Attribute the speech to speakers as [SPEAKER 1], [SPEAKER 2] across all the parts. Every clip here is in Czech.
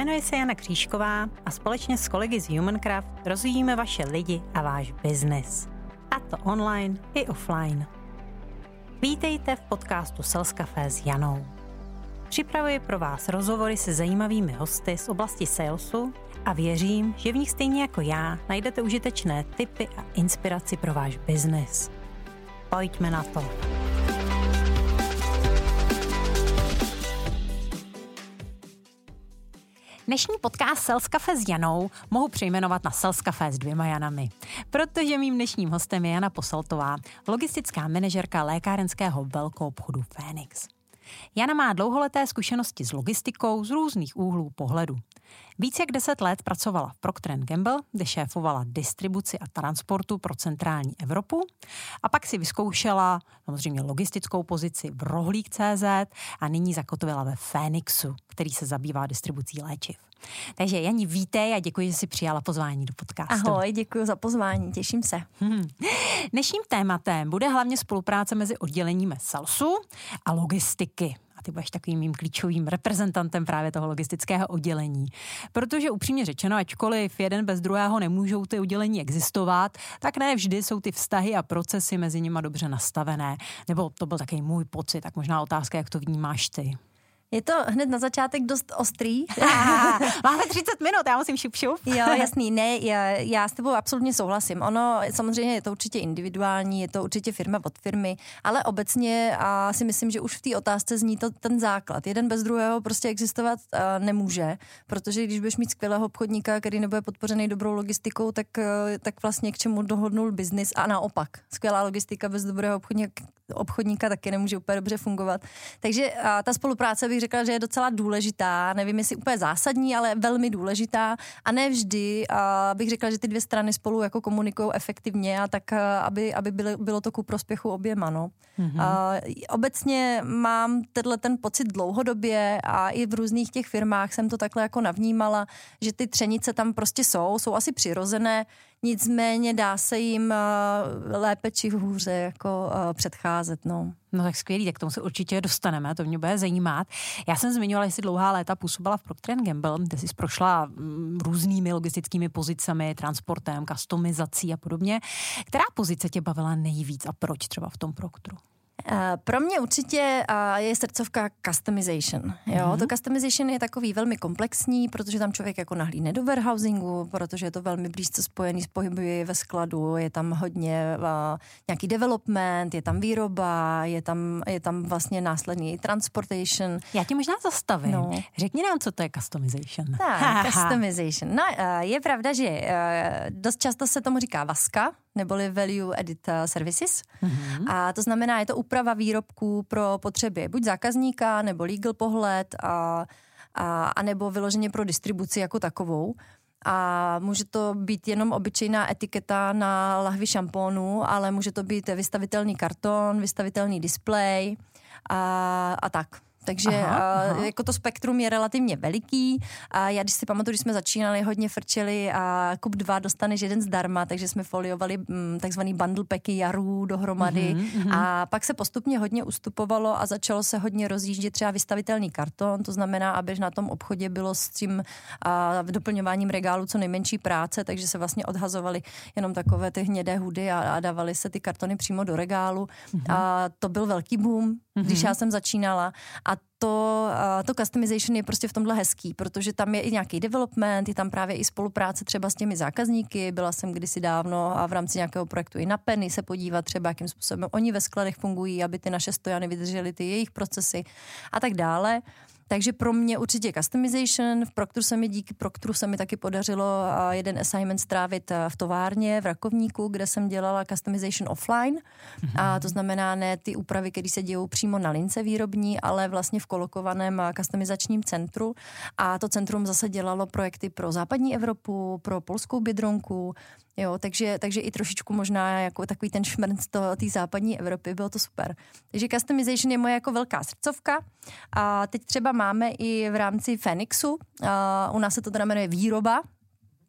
[SPEAKER 1] Jmenuji se Jana Křížková a společně s kolegy z Humancraft rozvíjíme vaše lidi a váš biznis. A to online i offline. Vítejte v podcastu Sales Café s Janou. Připravuji pro vás rozhovory se zajímavými hosty z oblasti salesu a věřím, že v nich stejně jako já najdete užitečné tipy a inspiraci pro váš biznis. Pojďme na to. Dnešní podcast Sales Café s Janou mohu přejmenovat na Sales Café s 2 Janami, protože mým dnešním hostem je Jana Posaltová, logistická manažerka lékárenského velkoobchodu Phoenix. Jana má dlouholeté zkušenosti s logistikou z různých úhlů pohledu. Víc jak 10 let pracovala v Procter & Gamble, kde šéfovala distribuci a transportu pro centrální Evropu a pak si vyzkoušela samozřejmě logistickou pozici v Rohlík.cz a nyní zakotvila ve Phoenixu, který se zabývá distribucí léčiv. Takže Jani, vítej a děkuji, že jsi přijala pozvání do podcastu.
[SPEAKER 2] Ahoj, děkuji za pozvání, těším se.
[SPEAKER 1] Dnešním tématem bude hlavně spolupráce mezi odděleními salesu a logistiky. A ty budeš takovým mým klíčovým reprezentantem právě toho logistického oddělení. Protože upřímně řečeno, ačkoliv jeden bez druhého nemůžou ty oddělení existovat, tak ne vždy jsou ty vztahy a procesy mezi nimi dobře nastavené. Nebo to byl takový můj pocit, tak možná otázka, jak to vnímáš ty.
[SPEAKER 2] Je to hned na začátek dost ostrý.
[SPEAKER 1] Máme 30 minut, já musím šup.
[SPEAKER 2] Jo, jasný, ne, já s tebou absolutně souhlasím. Ono, samozřejmě je to určitě individuální, je to určitě firma od firmy, ale obecně si myslím, že už v té otázce zní to ten základ. Jeden bez druhého prostě existovat nemůže, protože když budeš mít skvělého obchodníka, který nebude podpořený dobrou logistikou, tak vlastně k čemu dohodnul biznis a naopak. Skvělá logistika bez dobrého obchodníka taky nemůže úplně dobře fungovat. Takže ta spolupráce bych řekla, že je docela důležitá, nevím, jestli úplně zásadní, ale velmi důležitá a ne vždy bych řekla, že ty dvě strany spolu jako komunikují efektivně a tak, aby bylo to ku prospěchu oběma, no. Obecně mám ten pocit dlouhodobě a i v různých těch firmách jsem to takhle jako navnímala, že ty třenice tam prostě jsou asi přirozené, nicméně dá se jim lépe či hůře jako předcházet, no.
[SPEAKER 1] No tak skvělý, tak k tomu se určitě dostaneme, to mě bude zajímat. Já jsem zmiňovala, že jsi dlouhá léta působila v Procter & Gamble, kde jsi prošla různými logistickými pozicemi, transportem, customizací a podobně. Která pozice tě bavila nejvíc a proč třeba v tom Procteru?
[SPEAKER 2] Pro mě určitě je srdcovka customization. Jo? To customization je takový velmi komplexní, protože tam člověk jako nahlídne do warehousingu, protože je to velmi blízce spojený s pohyby ve skladu, je tam hodně nějaký development, je tam výroba, je tam vlastně následný transportation.
[SPEAKER 1] Já tě možná zastavím. No. Řekni nám, co to je customization.
[SPEAKER 2] Tak, customization. No, je pravda, že dost často se tomu říká VASka, neboli Value Added Services. A to znamená, je to úprava výrobků pro potřeby buď zákazníka, nebo legal pohled, a nebo vyloženě pro distribuci jako takovou. A může to být jenom obyčejná etiketa na lahvi šampónu, ale může to být vystavitelný karton, vystavitelný displej a tak. Takže jako to spektrum je relativně veliký a já když si pamatuju, když jsme začínali, hodně frčeli a kup 2 dostaneš 1 zdarma, takže jsme foliovali takzvaný bundle packy jarů dohromady a pak se postupně hodně ustupovalo a začalo se hodně rozjíždět třeba vystavitelný karton, to znamená, aby na tom obchodě bylo s tím doplňováním regálu co nejmenší práce, takže se vlastně odhazovaly jenom takové ty hnědé hudy a dávaly se ty kartony přímo do regálu a to byl velký boom, když já jsem začínala a to customization je prostě v tomhle hezký, protože tam je i nějaký development, je tam právě i spolupráce třeba s těmi zákazníky. Byla jsem kdysi dávno a v rámci nějakého projektu i na Penny se podívat třeba, jakým způsobem oni ve skladech fungují, aby ty naše stojany vydržely ty jejich procesy a tak dále. Takže pro mě určitě customization. Díky Procteru se mi taky podařilo jeden assignment strávit v továrně v Rakovníku, kde jsem dělala customization offline. A to znamená ne ty úpravy, které se dějou přímo na lince výrobní, ale vlastně v kolokovaném customizačním centru. A to centrum zase dělalo projekty pro západní Evropu, pro polskou Biedronku. Jo, takže i trošičku možná jako takový ten šmrnc té západní Evropy, bylo to super. Takže customization je moje jako velká srdcovka a teď třeba máme i v rámci Phoenixu, u nás se to teda jmenuje výroba,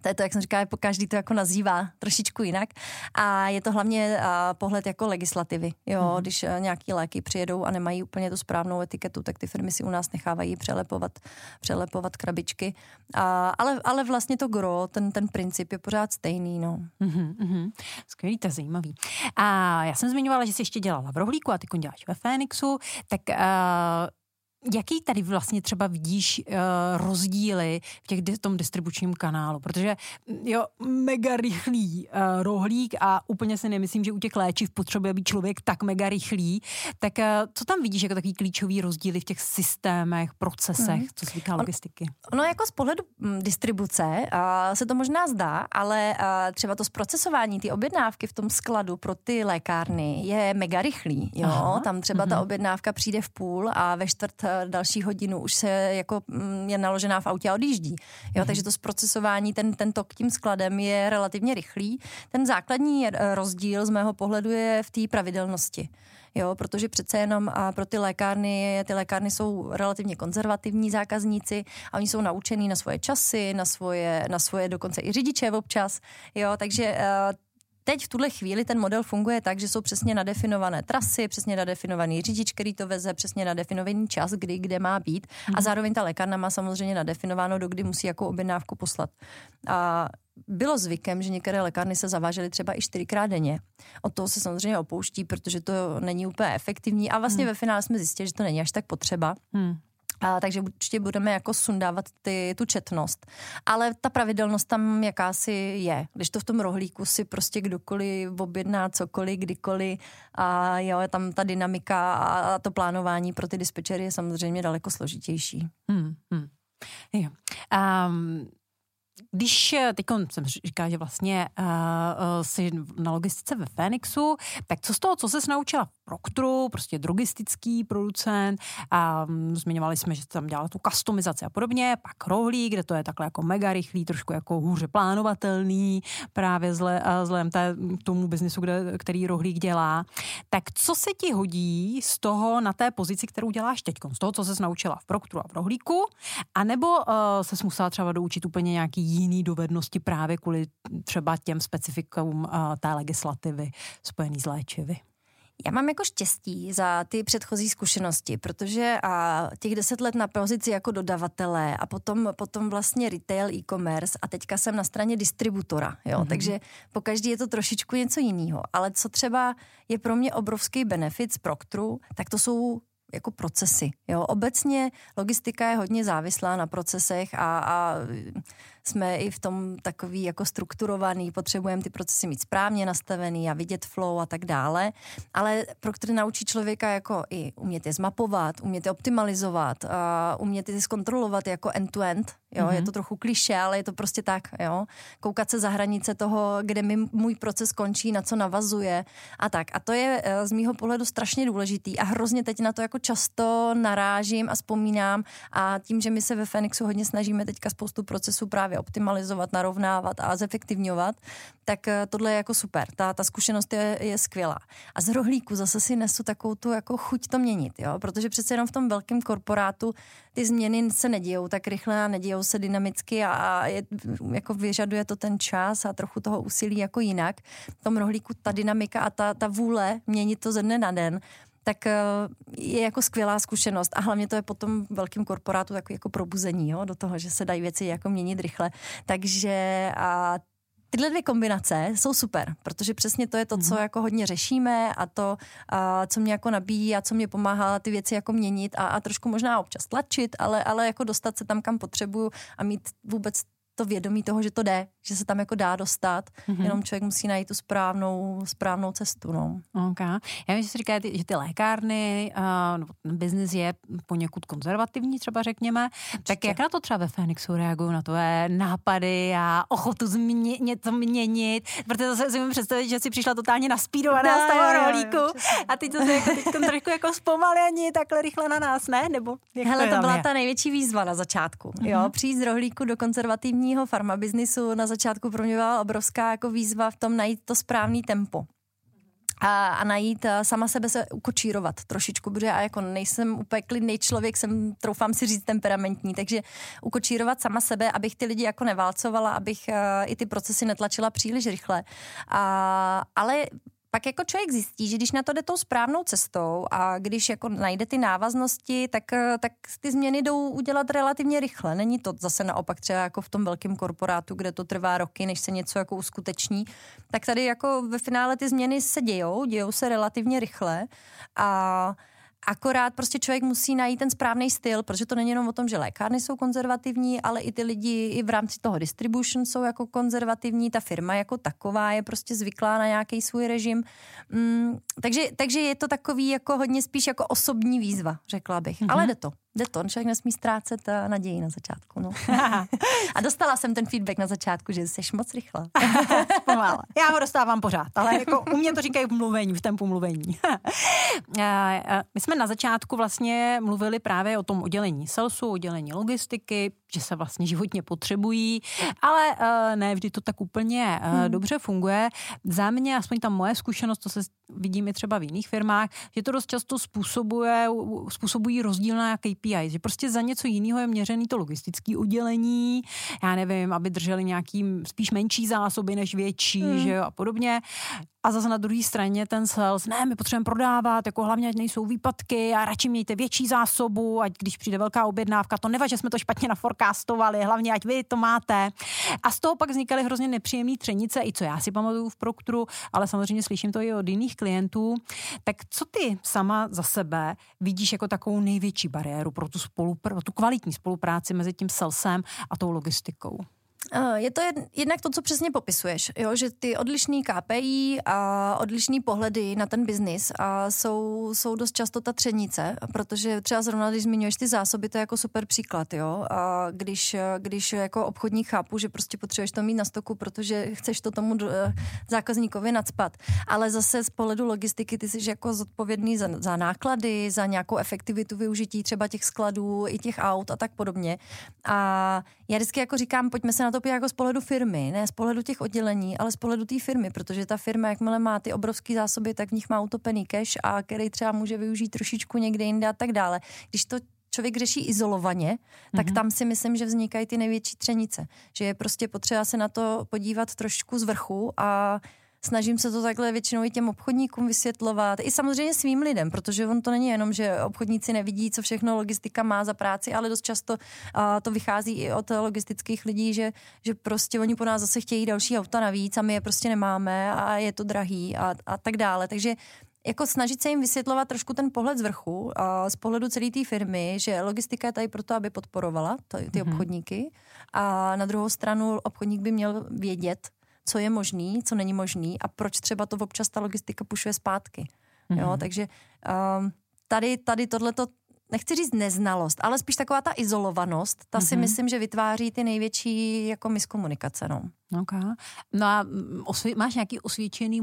[SPEAKER 2] To je to, jak jsem říkala, každý to jako nazývá trošičku jinak. A je to hlavně pohled jako legislativy. Jo, když nějaký léky přijedou a nemají úplně tu správnou etiketu, tak ty firmy si u nás nechávají přelepovat krabičky. Ale vlastně to gro, ten princip je pořád stejný. No.
[SPEAKER 1] Skvělý, to je zajímavý. A já jsem zmiňovala, že jsi ještě dělala v Rohlíku a ty děláš ve Fénixu, tak jaký tady vlastně třeba vidíš rozdíly v tom distribučním kanálu? Protože jo, mega rychlý Rohlík a úplně si nemyslím, že u těch léčiv potřebuje být člověk tak mega rychlý. Tak co tam vidíš jako takový klíčový rozdíly v těch systémech, procesech, co se týká logistiky?
[SPEAKER 2] No jako z pohledu distribuce se to možná zdá, ale třeba to zprocesování, ty objednávky v tom skladu pro ty lékárny je mega rychlý. Jo? Aha. Tam třeba ta objednávka přijde v půl a ve čtvrt další hodinu už se jako je naložená v autě a odjíždí. Jo, takže to zprocesování, ten tok tím skladem je relativně rychlý. Ten základní rozdíl z mého pohledu je v té pravidelnosti. Jo, protože přece jenom pro ty lékárny jsou relativně konzervativní zákazníci a oni jsou naučení na svoje časy, na svoje dokonce i řidiče občas. Jo, takže teď v tuhle chvíli ten model funguje tak, že jsou přesně nadefinované trasy, přesně nadefinovaný řidič, který to veze, přesně nadefinovaný čas, kde má být. A zároveň ta lékárna má samozřejmě nadefinováno, do kdy musí jakou objednávku poslat. A bylo zvykem, že některé lékárny se zavážely třeba i 4krát denně. Od toho se samozřejmě opouští, protože to není úplně efektivní a vlastně ve finále jsme zjistili, že to není až tak potřeba. Takže určitě budeme jako sundávat tu četnost. Ale ta pravidelnost tam jakási je. Když to v tom Rohlíku si prostě kdokoliv objedná cokoliv, kdykoliv a jo, tam ta dynamika a to plánování pro ty dispečery je samozřejmě daleko složitější.
[SPEAKER 1] Jo. Když teď jsem říkala, že vlastně jsi na logistice ve Fénixu, tak co z toho, co ses naučila v Procteru, prostě drogistický producent a zmiňovali jsme, že tam dělala tu customizaci a podobně, pak Rohlík, kde to je takhle jako mega rychlý, trošku jako hůře plánovatelný, právě vzhledem tomu biznisu, který Rohlík dělá. Tak co se ti hodí z toho na té pozici, kterou děláš teďkon, z toho, co ses naučila v Procteru a v Rohlíku, anebo ses musela třeba doučit úplně nějaký jiný dovednosti právě kvůli třeba těm specifikům té legislativy spojený s léčivy?
[SPEAKER 2] Já mám jako štěstí za ty předchozí zkušenosti, protože těch 10 let na pozici jako dodavatele a potom vlastně retail, e-commerce a teďka jsem na straně distributora, jo, takže pokaždý je to trošičku něco jiného, ale co třeba je pro mě obrovský benefit z Procteru, tak to jsou jako procesy, jo. Obecně logistika je hodně závislá na procesech a jsme i v tom takový jako strukturovaný, potřebujeme ty procesy mít správně nastavený a vidět flow a tak dále, ale Procter naučí člověka jako i umět je zmapovat, umět je optimalizovat, umět je zkontrolovat jako end-to-end, jo, je to trochu klišé, ale je to prostě tak, jo, koukat se za hranice toho, kde můj proces končí, na co navazuje a tak. A to je z mýho pohledu strašně důležitý a hrozně teď na to jako často narážím a vzpomínám a tím, že my se ve Fénixu hodně snažíme teďka spoustu procesů právě optimalizovat, narovnávat a zefektivňovat, tak tohle je jako super. Ta zkušenost je skvělá. A z Rohlíku zase si nesu takovou tu jako chuť to měnit, jo, protože přece jenom v tom velkém korporátu ty změny se nedějou tak rychle a nedějou se dynamicky a jako vyžaduje to ten čas a trochu toho úsilí jako jinak. V tom Rohlíku ta dynamika a ta vůle měnit to ze dne na den, tak je jako skvělá zkušenost a hlavně to je potom velkým korporátu takový jako probuzení, jo, do toho, že se dají věci jako měnit rychle. Takže tyhle dvě kombinace jsou super, protože přesně to je to, co jako hodně řešíme a to, co mě jako nabíjí a co mě pomáhá ty věci jako měnit a trošku možná občas tlačit, ale jako dostat se tam, kam potřebuju a mít vůbec to vědomí toho, že to jde, že se tam jako dá dostat, jenom člověk musí najít tu správnou cestu, no.
[SPEAKER 1] Okay. Já myslím, že si říkáte, že ty lékárny, ten biznis je poněkud konzervativní, třeba řekněme, určitě. Tak jak na to třeba ve Fénixu reagují na tvoje nápady a ochotu něco měnit, protože zase si můžu představit, že jsi přišla totálně naspídovaná z toho Rohlíku a teď to se jako trošku jako zpomalení takhle rychle na nás, ne? Nebo
[SPEAKER 2] hele, to byla ta největší výzva na začátku, jo, přijít z Rohlíku do konzervativního farmabiznisu na začátku pro mě byla obrovská jako výzva v tom najít to správný tempo. a najít sama sebe se ukočírovat trošičku, protože já jako nejsem úplně klidný člověk, jsem, troufám si říct, temperamentní, takže ukočírovat sama sebe, abych ty lidi jako neválcovala, abych i ty procesy netlačila příliš rychle. Ale pak jako člověk zjistí, že když na to jde tou správnou cestou a když jako najde ty návaznosti, tak ty změny jdou udělat relativně rychle. Není to zase naopak třeba jako v tom velkém korporátu, kde to trvá roky, než se něco jako uskuteční. Tak tady jako ve finále ty změny se dějou se relativně rychle a akorát prostě člověk musí najít ten správný styl, protože to není jenom o tom, že lékárny jsou konzervativní, ale i ty lidi i v rámci toho distribution jsou jako konzervativní, ta firma jako taková je prostě zvyklá na nějaký svůj režim. Takže je to takový jako hodně spíš jako osobní výzva, řekla bych. Ale jde to. Člověk nesmí ztrácet naději na začátku. No. A dostala jsem ten feedback na začátku, že jsi moc rychlá.
[SPEAKER 1] Pomála. Já ho dostávám pořád, ale jako u mě to říkají v tempu mluvení. My jsme na začátku vlastně mluvili právě o tom oddělení salesu, oddělení logistiky, že se vlastně životně potřebují, ale ne vždy to tak úplně dobře funguje. Za mě, aspoň ta moje zkušenost, to se vidím i třeba v jiných firmách, že to dost často způsobují rozdílné KPI, že prostě za něco jiného je měřený to logistické oddělení, já nevím, aby drželi nějaký spíš menší zásoby než větší, že jo, a podobně. A zase na druhé straně ten sales, ne, my potřebujeme prodávat, jako hlavně, ať nejsou výpadky a radši mějte větší zásobu, ať když přijde velká objednávka, to nevadí, že jsme to špatně naforecastovali, hlavně ať vy to máte. A z toho pak vznikaly hrozně nepříjemné třenice, i co já si pamatuju v Procteru, ale samozřejmě slyším to i od jiných klientů. Tak co ty sama za sebe vidíš jako takovou největší bariéru pro tu kvalitní spolupráci mezi tím salesem a tou logistikou?
[SPEAKER 2] Je to jednak to, co přesně popisuješ, jo? Že ty odlišný KPI a odlišný pohledy na ten biznis jsou dost často ta třenice, protože třeba zrovna, když zmiňuješ ty zásoby, to je jako super příklad, jo? A když jako obchodník chápu, že prostě potřebuješ to mít na stoku, protože chceš to tomu zákazníkovi nacpat, ale zase z pohledu logistiky ty jsi jako zodpovědný za náklady, za nějakou efektivitu využití třeba těch skladů i těch aut a tak podobně. A já vždycky jako říkám, pojďme se na to podívat jako z pohledu firmy, ne z pohledu těch oddělení, ale z pohledu té firmy, protože ta firma, jakmile má ty obrovské zásoby, tak v nich má utopený cash a který třeba může využít trošičku někde jinde a tak dále. Když to člověk řeší izolovaně, tak tam si myslím, že vznikají ty největší třenice. Že je prostě potřeba se na to podívat trošku z vrchu a snažím se to takhle většinou i těm obchodníkům vysvětlovat. I samozřejmě svým lidem, protože on to není jenom, že obchodníci nevidí, co všechno logistika má za práci, ale dost často to vychází i od logistických lidí, že prostě oni po nás zase chtějí další auta navíc a my je prostě nemáme a je to drahý a tak dále. Takže jako snažit se jim vysvětlovat trošku ten pohled z vrchu, z pohledu celé té firmy, že logistika je tady proto, aby podporovala ty obchodníky a na druhou stranu obchodník by měl vědět, co je možný, co není možný a proč třeba to občas ta logistika pušuje zpátky. Jo, takže tady tohleto, nechci říct neznalost, ale spíš taková ta izolovanost, ta si myslím, že vytváří ty největší jako miskomunikace. No.
[SPEAKER 1] Okay. No a máš nějaký osvědčený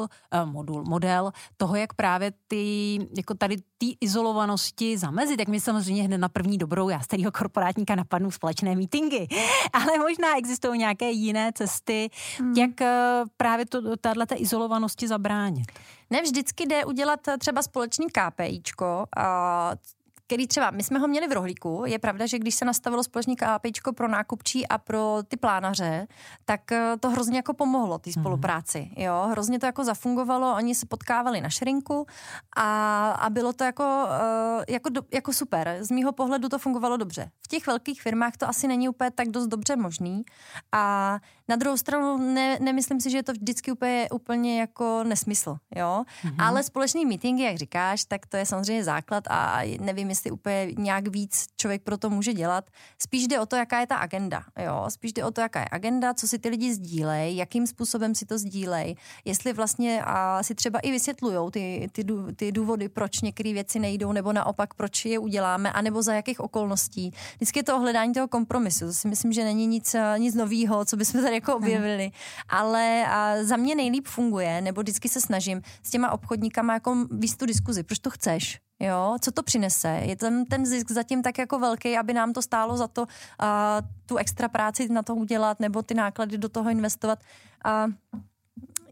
[SPEAKER 1] model toho, jak právě jako tady té izolovanosti zamezit, tak mi samozřejmě hned na první dobrou, já z kterého korporátníka napadnu společné meetingy, ale možná existují nějaké jiné cesty, jak právě tato izolovanosti zabránit.
[SPEAKER 2] Ne vždycky jde udělat třeba společný KPIčko, který třeba, my jsme ho měli v rohlíku, je pravda, že když se nastavilo společný KPIčko pro nákupčí a pro ty plánaře, tak to hrozně jako pomohlo té spolupráci, jo, hrozně to jako zafungovalo, oni se potkávali na šrinku a bylo to jako super, z mýho pohledu to fungovalo dobře. V těch velkých firmách to asi není úplně tak dost dobře možný a na druhou stranu nemyslím si, že je to vždycky úplně jako nesmysl, jo, ale společný meetingy, jak říkáš, tak to je samozřejmě základ a nevím, jestli úplně nějak víc člověk pro to může dělat. Spíš jde o to, jaká je ta agenda, jo, spíš jde o to, jaká je agenda, co si ty lidi sdílej, jakým způsobem si to sdílej, jestli vlastně si třeba i vysvětlujou ty důvody, proč některé věci nejdou, nebo naopak, proč je uděláme, anebo za jakých okolností. Vždycky je to hledání toho kompromisu, to si myslím, že není nic novýho, co bychom tady jako objevili, ale za mě nejlíp funguje, nebo vždycky se snažím s těma obchodníkama jako víc tu diskuzi, proč to chceš. Jo, co to přinese? Je ten zisk zatím tak jako velký, aby nám to stálo za to tu extra práci na to udělat nebo ty náklady do toho investovat.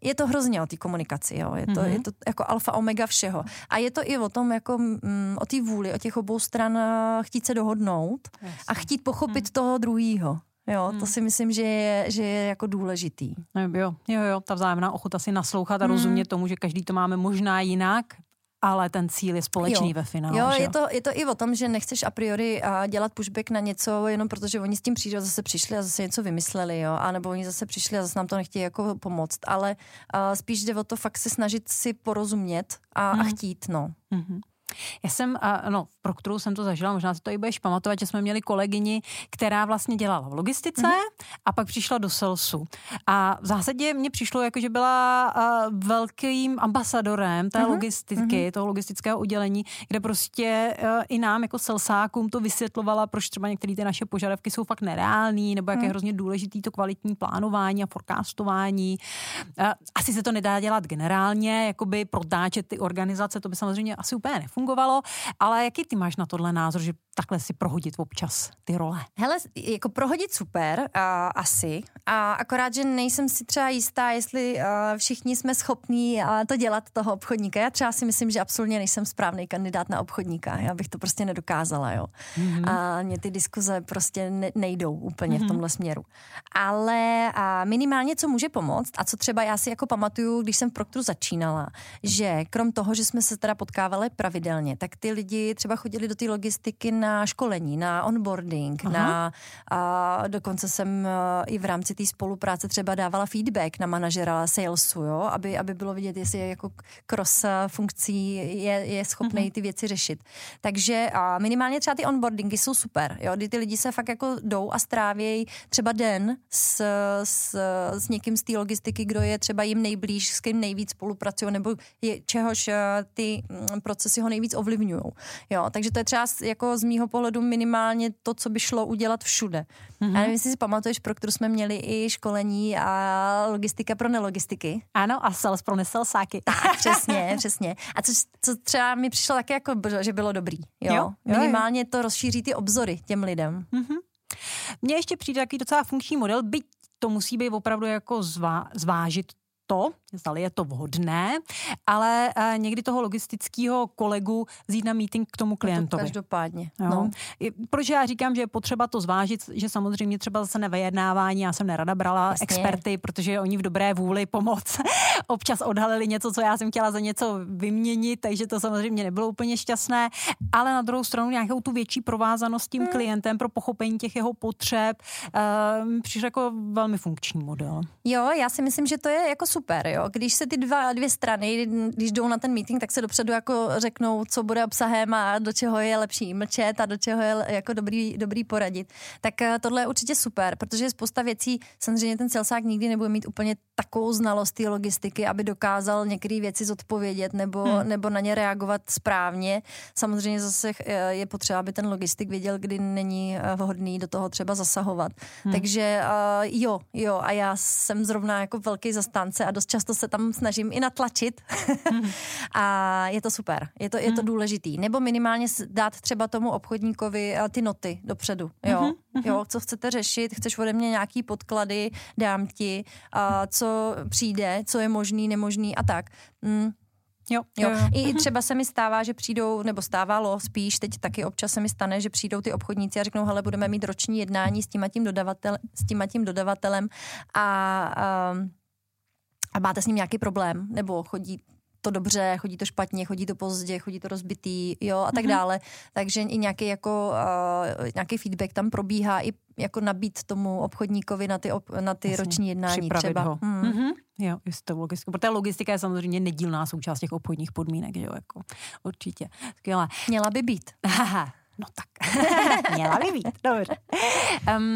[SPEAKER 2] je to hrozně o té komunikaci, jo. Je to jako alfa omega všeho. A je to i o tom, jako o té vůli, o těch obou stran chtít se dohodnout a chtít pochopit toho druhýho. Jo, to si myslím, že je jako důležitý.
[SPEAKER 1] Jo, ta vzájemná ochota si naslouchat a rozumět tomu, že každý to máme možná jinak, ale ten cíl je společný ve finále.
[SPEAKER 2] Jo, je to i o tom, že nechceš a priori dělat pushback na něco, jenom protože oni s tím přijdou, zase přišli a zase něco vymysleli, jo, a nebo oni zase přišli a zase nám to nechtějí jako pomoct, ale spíš jde o to fakt se snažit si porozumět a chtít, no.
[SPEAKER 1] Já jsem, v Proctoru jsem to zažila, možná si to i budeš pamatovat, že jsme měli kolegyni, která vlastně dělala v logistice a pak přišla do salesu. A v zásadě mně přišlo, jako, že byla velkým ambasadorem té logistiky, toho logistického oddělení, kde prostě i nám jako salesákům to vysvětlovala, proč třeba některé ty naše požadavky jsou fakt nereální, nebo jak je hrozně důležitý to kvalitní plánování a forecastování. Asi se to nedá dělat generálně, jakoby protáčet ty organizace, to by samozřejmě asi úplně nefungovalo, ale jaký ty máš na tohle názor, že takhle si prohodit občas ty role?
[SPEAKER 2] Hele, jako prohodit super, asi. A akorát, že nejsem si třeba jistá, jestli všichni jsme schopní to dělat toho obchodníka. Já třeba si myslím, že absolutně nejsem správný kandidát na obchodníka. Já bych to prostě nedokázala, jo. A mě ty diskuze prostě nejdou úplně v tomhle směru. Ale minimálně, co může pomoct a co třeba já si jako pamatuju, když jsem v Proctoru začínala, že krom toho, že jsme se teda potkávali pravidelně, tak ty lidi třeba chodili do té logistiky na školení, na onboarding, dokonce jsem i v rámci té spolupráce třeba dávala feedback na manažera salesu, jo, aby bylo vidět, jestli je jako cross funkcí je schopný ty věci řešit. Takže minimálně třeba ty onboardingy jsou super, jo, kdy ty lidi se fakt jako jdou a strávějí třeba den s někým z té logistiky, kdo je třeba jim nejblíž, s kým nejvíc spolupracují, nebo čehož ty procesy ho nejvíc ovlivňují. Jo, takže to je třeba jako z mýho pohledu minimálně to, co by šlo udělat všude. Já nevím, jestli si pamatuješ, pro kterou jsme měli i školení a logistika pro nelogistiky.
[SPEAKER 1] Ano, a sales pro nesalesáky.
[SPEAKER 2] Tak, přesně. A co třeba mi přišlo taky jako, že bylo dobrý. Jo? Minimálně to rozšíří ty obzory těm lidem.
[SPEAKER 1] Mně ještě přijde takový docela funkční model, byť to musí být opravdu jako zvážit to, zdali je to vhodné, ale někdy toho logistického kolegu vzít na meeting k tomu klientovi.
[SPEAKER 2] To každopádně.
[SPEAKER 1] No. Proč já říkám, že je potřeba to zvážit, že samozřejmě třeba zase nevyjednávání, já jsem nerada brala experty, protože oni v dobré vůli pomoc občas odhalili něco, co já jsem chtěla za něco vyměnit, takže to samozřejmě nebylo úplně šťastné, ale na druhou stranu nějakou tu větší provázanost s tím klientem pro pochopení těch jeho potřeb přišel jako velmi funkční model.
[SPEAKER 2] Jo, já si myslím, že to je jako super, jo. Když se ty dvě strany, když jdou na ten meeting, tak se dopředu jako řeknou, co bude obsahem a do čeho je lepší mlčet a do čeho je jako dobrý poradit. Tak tohle je určitě super, protože je spousta věcí, samozřejmě ten salesák nikdy nebude mít úplně takovou znalost té logistiky, aby dokázal některé věci zodpovědět nebo na ně reagovat správně. Samozřejmě zase je potřeba, aby ten logistik věděl, kdy není vhodný do toho třeba zasahovat. Takže jo, a já jsem zrovna jako velký zastánce a dost často se tam snažím i natlačit. A je to super, je to důležitý. Nebo minimálně dát třeba tomu obchodníkovi ty noty dopředu. Jo, co chcete řešit, chceš ode mě nějaký podklady, dám ti, co přijde, co je možný, nemožný a tak. Jo. I třeba se mi stává, že přijdou, nebo stávalo spíš, teď taky občas se mi stane, že přijdou ty obchodníci a řeknou, hele, budeme mít roční jednání s tím dodavatelem a máte s ním nějaký problém, nebo chodí to dobře, chodí to špatně, chodí to pozdě, chodí to rozbitý, jo, a tak dále. Takže i nějaký feedback tam probíhá, i jako nabít tomu obchodníkovi na ty roční jednání třeba.
[SPEAKER 1] Ho. Jo, jistou logistiku. Protože logistika je samozřejmě nedílná součást těch obchodních podmínek, jo, jako určitě. Skvělé.
[SPEAKER 2] Měla by být.
[SPEAKER 1] No tak, měla by být, dobře.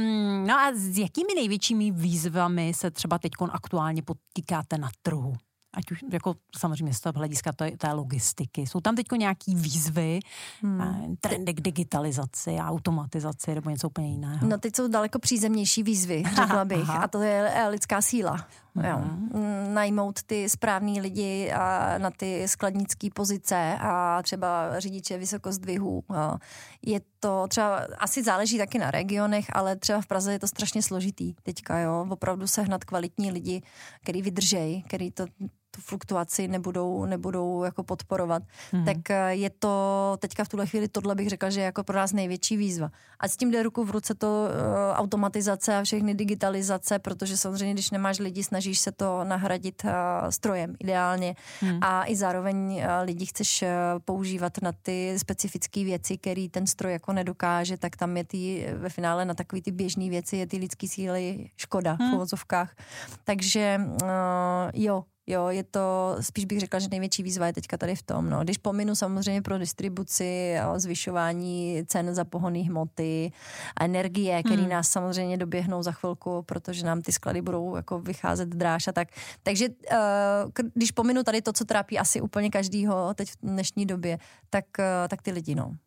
[SPEAKER 1] No a s jakými největšími výzvami se třeba teď aktuálně potýkáte na trhu? Ať už jako samozřejmě z toho hlediska té logistiky. Jsou tam teď nějaký výzvy, trendy k digitalizaci, automatizaci nebo něco úplně jiného?
[SPEAKER 2] No teď jsou daleko přízemnější výzvy, řekla bych. A to je lidská síla. Jo. Najmout ty správný lidi na ty skladnické pozice a třeba řidiče vysokozdvihů. Je to třeba, asi záleží taky na regionech, ale třeba v Praze je to strašně složitý teďka, jo. Opravdu sehnat kvalitní lidi, který vydržej, který tu fluktuaci nebudou jako podporovat. Tak je to teďka v tuhle chvíli, tohle bych řekla, že je jako pro nás největší výzva. A s tím jde ruku v ruce to automatizace a všechny digitalizace, protože samozřejmě, když nemáš lidi, snažíš se to nahradit strojem ideálně a i zároveň lidi chceš používat na ty specifické věci, který ten stroj jako nedokáže, tak tam je ve finále na takový ty běžné věci je ty lidský síly škoda v uvozovkách. Takže Jo, je to, spíš bych řekla, že největší výzva je teďka tady v tom. No. Když pominu samozřejmě pro distribuci, zvyšování cen za pohonné hmoty, energie, které nás samozřejmě doběhnou za chvilku, protože nám ty sklady budou jako vycházet dráž a tak. Takže když pominu tady to, co trápí asi úplně každýho teď v dnešní době, tak ty lidi, no.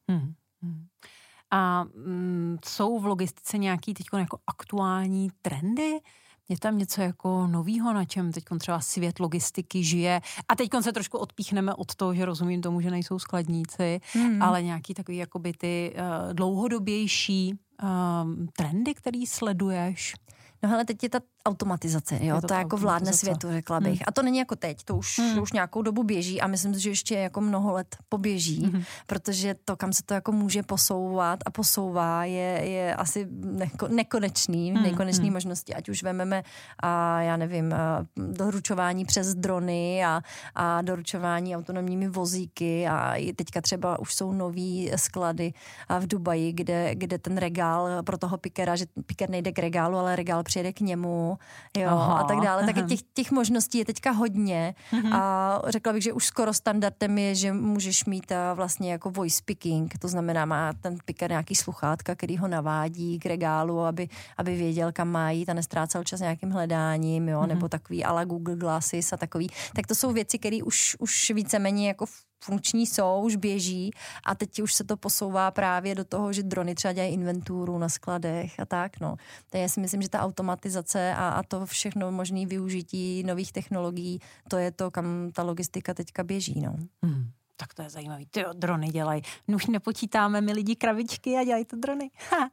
[SPEAKER 1] A jsou v logistice nějaký teď jako aktuální trendy? Je tam něco jako novýho, na čem teď třeba svět logistiky žije? A teď se trošku odpíchneme od toho, že rozumím tomu, že nejsou skladníci, ale nějaký takový jakoby ty dlouhodobější trendy, který sleduješ?
[SPEAKER 2] No hele, teď je ta automatizace, jo, ta jako vládne světu, řekla bych. A to není jako teď, to už nějakou dobu běží a myslím si, že ještě jako mnoho let poběží, protože to, kam se to jako může posouvat a posouvá, je asi nekonečný možnosti, ať už vememe já nevím, doručování přes drony a doručování autonomními vozíky a teďka třeba už jsou nový sklady v Dubaji, kde ten regál pro toho pikera, že piker nejde k regálu, ale regál přijede k němu, jo, a tak dále. Tak těch možností je teďka hodně a řekla bych, že už skoro standardem je, že můžeš mít vlastně jako voice picking, to znamená, má ten picker nějaký sluchátka, který ho navádí k regálu, aby věděl, kam má jít a nestrácel čas nějakým hledáním, jo, nebo takový a la Google Glasses a takový. Tak to jsou věci, které už víceméně jako funkční jsou, už běží a teď už se to posouvá právě do toho, že drony třeba dělají inventuru na skladech a tak, no. Tak já si myslím, že ta automatizace a to všechno možné využití nových technologií, to je to, kam ta logistika teďka běží, no.
[SPEAKER 1] Tak to je zajímavý. Ty drony dělají. No už nepočítáme my lidi kravičky a dělají to drony.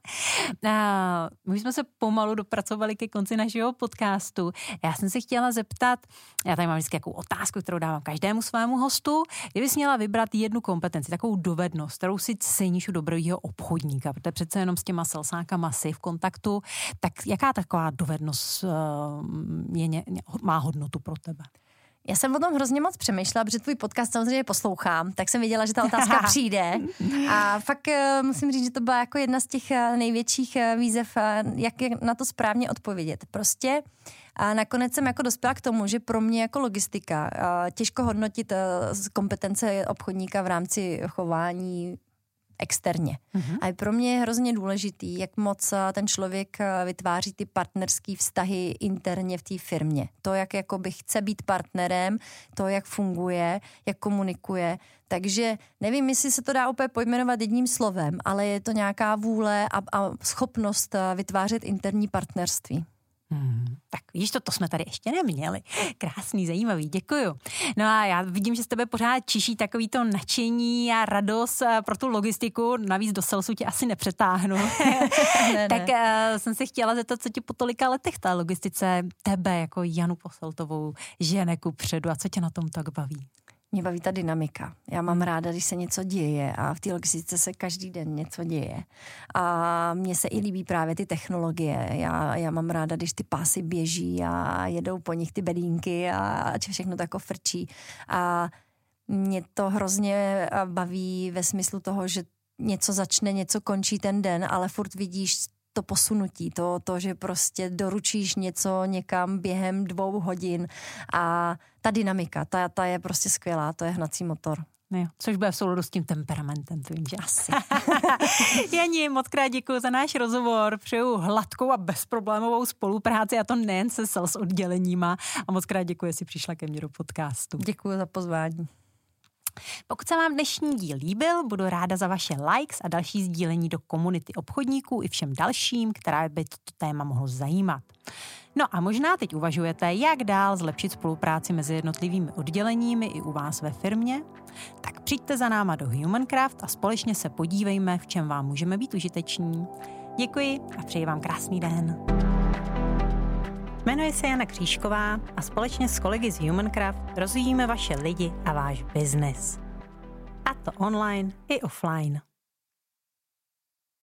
[SPEAKER 1] My jsme se pomalu dopracovali ke konci našeho podcastu. Já jsem se chtěla zeptat, já tady mám vždycky jakou otázku, kterou dávám každému svému hostu. Kdybys měla vybrat jednu kompetenci, takovou dovednost, kterou si ceníš u dobrého obchodníka, protože přece jenom s těma salsákama si v kontaktu, tak jaká taková dovednost má hodnotu pro tebe?
[SPEAKER 2] Já jsem o tom hrozně moc přemýšlela, protože tvůj podcast samozřejmě poslouchám, tak jsem věděla, že ta otázka přijde. A fakt musím říct, že to byla jako jedna z těch největších výzev, jak na to správně odpovědět. Prostě a nakonec jsem jako dospěla k tomu, že pro mě jako logistika těžko hodnotit kompetence obchodníka v rámci chování externě. A je pro mě hrozně důležitý, jak moc ten člověk vytváří ty partnerský vztahy interně v té firmě. To, jak jakoby chce být partnerem, to, jak funguje, jak komunikuje. Takže nevím, jestli se to dá úplně pojmenovat jedním slovem, ale je to nějaká vůle a schopnost vytvářet interní partnerství.
[SPEAKER 1] Tak víš, to jsme tady ještě neměli. Krásný, zajímavý, děkuju. No a já vidím, že z tebe pořád čiší takový to nadšení a radost pro tu logistiku, navíc do salesu tě asi nepřetáhnu. Tak jsem se chtěla zeptat, co ti po tolika letech ta logistice tebe jako Janu Posseltovou žene kupředu a co tě na tom tak baví?
[SPEAKER 2] Mě baví ta dynamika. Já mám ráda, když se něco děje a v té logistice se každý den něco děje. A mně se i líbí právě ty technologie. Já mám ráda, když ty pásy běží a jedou po nich ty bedínky a všechno to jako frčí. A mě to hrozně baví ve smyslu toho, že něco začne, něco končí ten den, ale furt vidíš to posunutí, to, že prostě doručíš něco někam během 2 hodin a ta dynamika, ta je prostě skvělá, to je hnací motor.
[SPEAKER 1] Jo, což bude v souladu s tím temperamentem, tvým, že?
[SPEAKER 2] Asi.
[SPEAKER 1] Jani, moc krát děkuji za náš rozhovor, přeju hladkou a bezproblémovou spolupráci, a to nejen se sales odděleníma, a moc krát děkuji, že jsi přišla ke mně do podcastu.
[SPEAKER 2] Děkuji za pozvání.
[SPEAKER 1] Pokud se vám dnešní díl líbil, budu ráda za vaše likes a další sdílení do komunity obchodníků i všem dalším, která by toto téma mohlo zajímat. No a možná teď uvažujete, jak dál zlepšit spolupráci mezi jednotlivými odděleními i u vás ve firmě? Tak přijďte za náma do Humancraft a společně se podívejme, v čem vám můžeme být užiteční. Děkuji a přeji vám krásný den. Jmenuji se Jana Křížková a společně s kolegy z Humancraft rozvíjíme vaše lidi a váš biznes. A to online i offline.